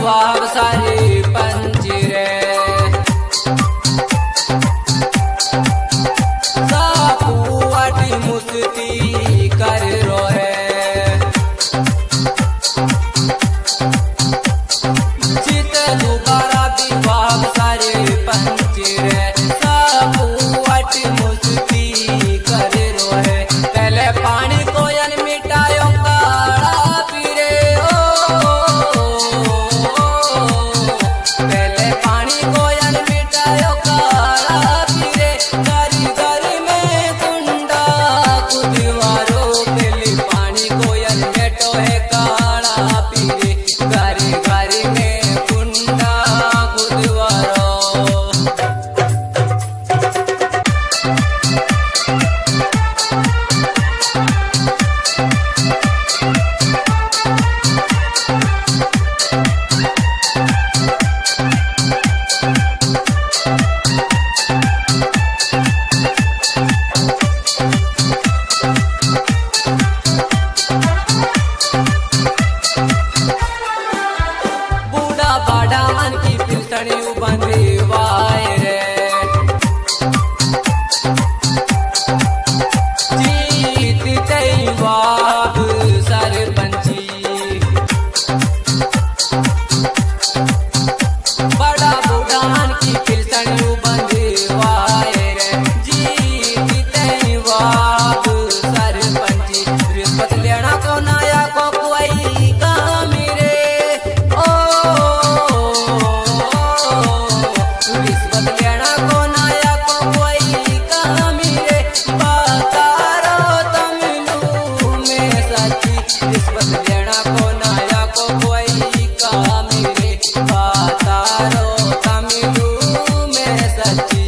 वाव सारे पंछी रे सापुआटी मुस्ती कर रोए चित दोबारा भी वाव सारे पंछी रे सापुआटी मुस्ती कर रोए पहले पानी कोयन मिटायो काला पीरे पहले पानी कोयन मिटायो काला पीरे गरी गरी में कुंडा कुदवारो पहले पानी कोयन मेटो है काला पीरे गरी गरी में कुंडा कुदवारो बूढ़ा बाढ़ा मन की पिलतनी बंदी वाय रे जीत तई वाब सरपंची बड़ा बूढ़ा मन की पिलतनी बंदी वाय रे जीत तई वाब सरपंची रिश्वत लेना को नाया को कोई काम रे रिश्वत लेना को नाया को कोई काम रे बतारो तमिलू में सच्ची रिश्वत लेना को नाया को कोई काम रे बतारो तमिलू में सच्ची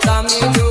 कमी